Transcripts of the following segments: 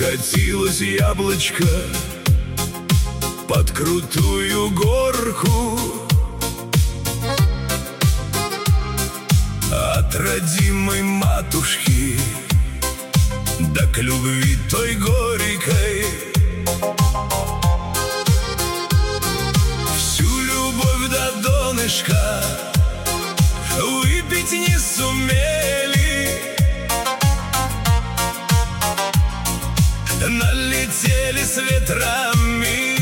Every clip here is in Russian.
Катилось яблочко под крутую горку от родимой матушки да к любви той горькой. Всю любовь до донышка выпить не сумели, налетели с ветрами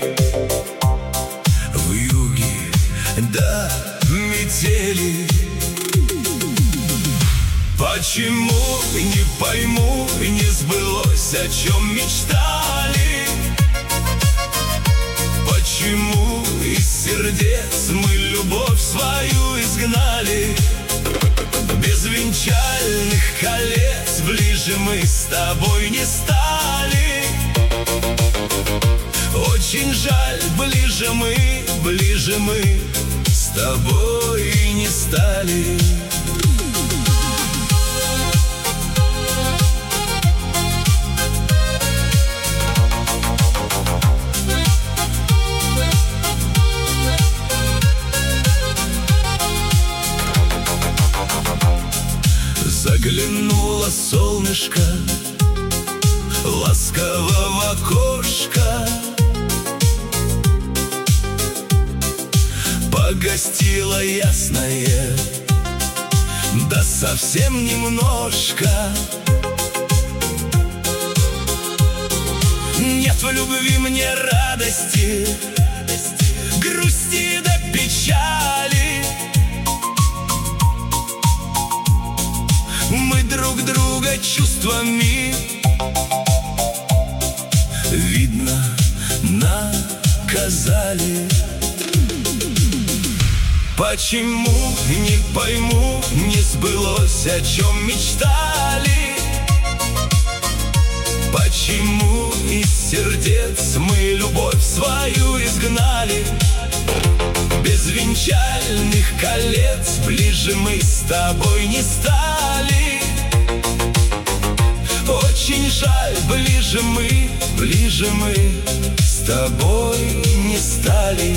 вьюги да метели. Почему, не пойму, не сбылось, о чем мечтали? Почему из сердец мы любовь свою изгнали? Без венчальных колец ближе мы с тобой не стали. Очень жаль, ближе мы с тобой не стали. Заглянуло солнышко ласково в окошко, погостило ясное, да совсем немножко. Нет в любви мне радости, грусти да печали. Мы друг друга чувствами, видно, наказали. Почему, не пойму, не сбылось, о чем мечтали? Почему из сердец мы любовь свою изгнали? Без венчальных колец ближе мы с тобой не стали. Очень жаль, ближе мы с тобой не стали.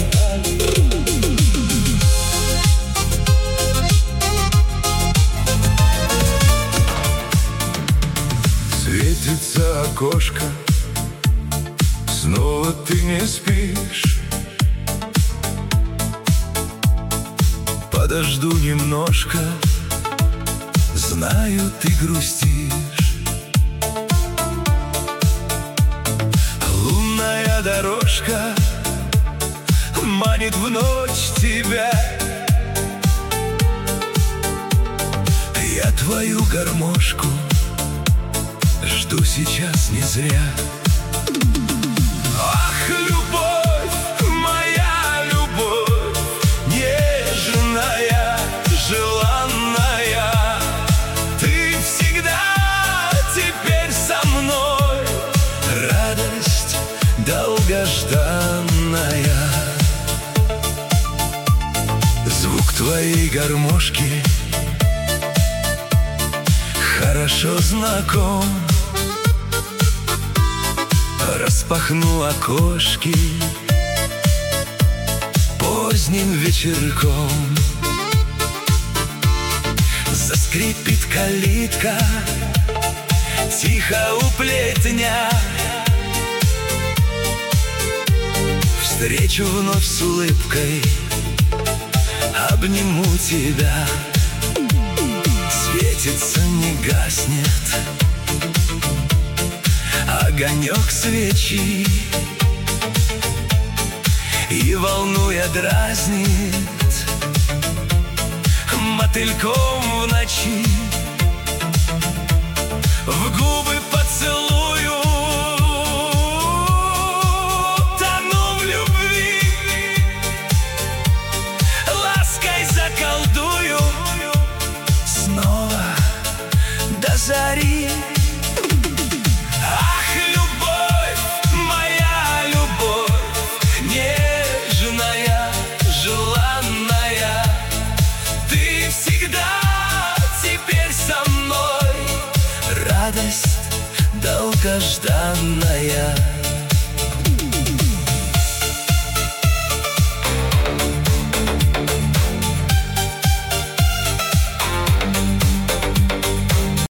Светится окошко, снова ты не спишь. Подожду немножко, знаю, ты грустишь. Лунная дорожка манит в ночь тебя. Я твою гармошку жду сейчас не зря. Ах, любовь, моя любовь, нежная, желанная, ты всегда теперь со мной, радость долгожданная. Звук твоей гармошки хорошо знаком. Распахну окошки поздним вечерком. Заскрипит калитка тихо у плетня. Встречу вновь с улыбкой, обниму тебя. Светится, не гаснет огонек свечи, и, волнуя, дразнит мотыльком в ночи. В губы поцелую, тону в любви, лаской заколдую снова до зари. Радость долгожданная.